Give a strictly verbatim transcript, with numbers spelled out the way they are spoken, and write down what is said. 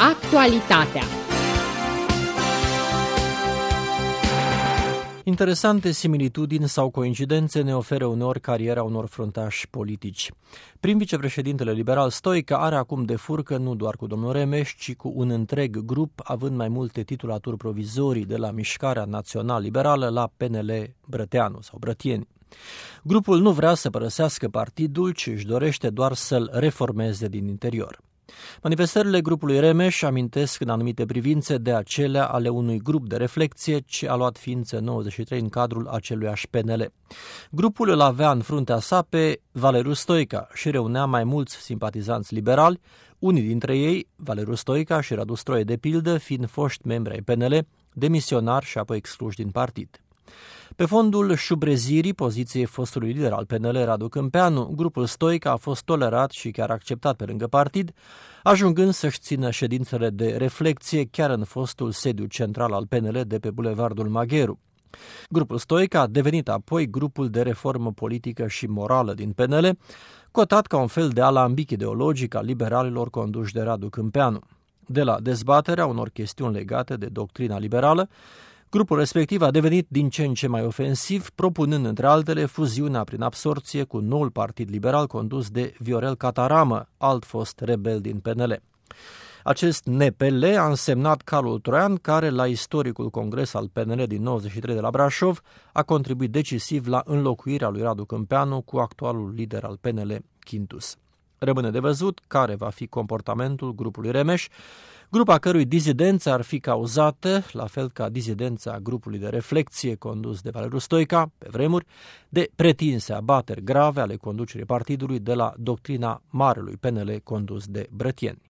Actualitatea. Interesante similitudini sau coincidențe ne oferă uneori cariera unor fruntași politici. Prim vicepreședintele liberal Stoica are acum de furcă nu doar cu domnul Remeș, ci cu un întreg grup, având mai multe titulaturi provizorii, de la Mișcarea Național-Liberală la P N L Brăteanu sau Brătieni. Grupul nu vrea să părăsească partidul, ci își dorește doar să-l reformeze din interior. Manifestările grupului Remeș amintesc în anumite privințe de acelea ale unui grup de reflecție ce a luat ființă în nouăzeci și trei în cadrul aceluiași P N L. Grupul îl avea în fruntea sa pe Valeriu Stoica și reunea mai mulți simpatizanți liberali, unii dintre ei, Valeriu Stoica și Radu Stroie de pildă, fiind foști membri ai P N L, demisionari și apoi excluși din partid. Pe fondul șubrezirii poziției fostului lider al P N L, Radu Câmpeanu, grupul Stoica a fost tolerat și chiar acceptat pe lângă partid, ajungând să-și țină ședințele de reflecție chiar în fostul sediu central al P N L de pe Bulevardul Magheru. Grupul Stoica a devenit apoi grupul de reformă politică și morală din P N L, cotat ca un fel de alambic ideologic al liberalilor conduși de Radu Câmpeanu. De la dezbaterea unor chestiuni legate de doctrina liberală, grupul respectiv a devenit din ce în ce mai ofensiv, propunând, între altele, fuziunea prin absorție cu noul partid liberal condus de Viorel Cataramă, alt fost rebel din P N L. Acest N P L a însemnat calul troian care, la istoricul congres al P N L din nouăzeci și trei de la Brașov, a contribuit decisiv la înlocuirea lui Radu Câmpeanu cu actualul lider al P N L, Chintus. Rămâne de văzut care va fi comportamentul grupului Remeș, grup a cărui dizidență ar fi cauzată, la fel ca dizidența grupului de reflecție condus de Valeriu Stoica, pe vremuri, de pretinse abateri grave ale conducerii partidului de la doctrina marelui P N L condus de Brătieni.